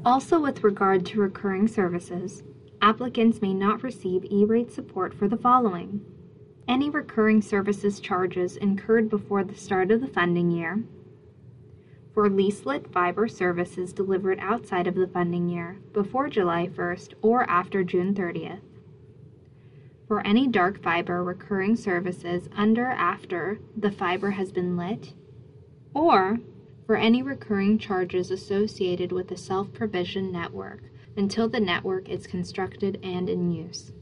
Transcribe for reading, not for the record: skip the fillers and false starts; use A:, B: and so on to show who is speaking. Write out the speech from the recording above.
A: Also, with regard to recurring services, applicants may not receive E-rate support for the following: any recurring services charges incurred before the start of the funding year, for leaselit fiber services delivered outside of the funding year, before July 1st or after June 30th, for any dark fiber recurring services after the fiber has been lit, or for any recurring charges associated with the self-provision network until the network is constructed and in use.